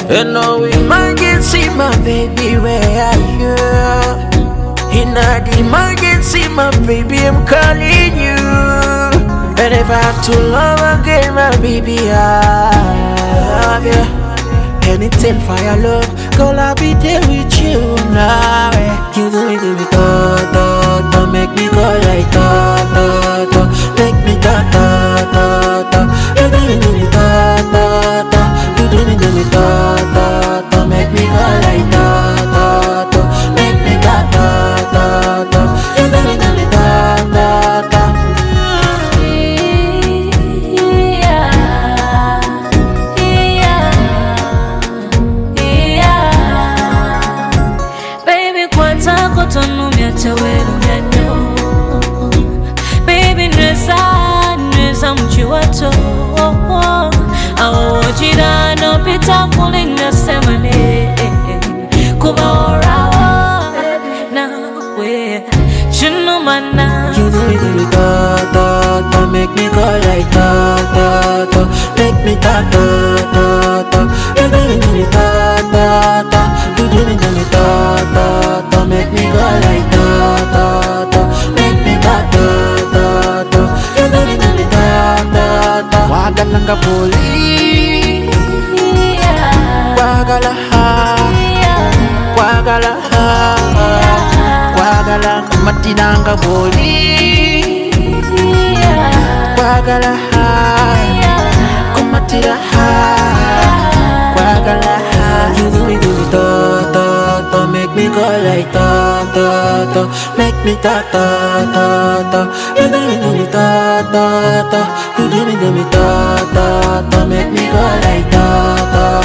And now emergency, my baby, where are you? In the emergency, my baby, I'm calling you. And if I have to love again, my baby, I love you. Anything for your love, girl, I'll be there with you now. You do me, make me go like make me you do me, you do me, make me go like make me you do me, Baby, kwata kotono miatewelu mendo. Baby, nreza mchiwato. Awo jira no pita kulinga semane. Kuba orawa na we chunumana. You do me, make me go like make me you do me, you do me, make me go like make me you do me, wagalanga poli, wagala matinanga poli, wagala kumatira wagala. You do me, make me go like make me you do me, you do me, make me go like